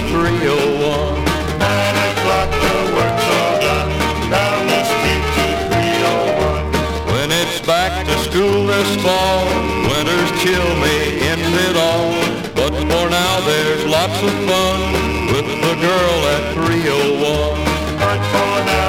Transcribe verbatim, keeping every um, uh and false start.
three oh one. Nine o'clock, the work's all done. Down the street to three oh one. When it's back to school this fall, winters chill me, end it all. But for now there's lots of fun with the girl at three oh one. But for now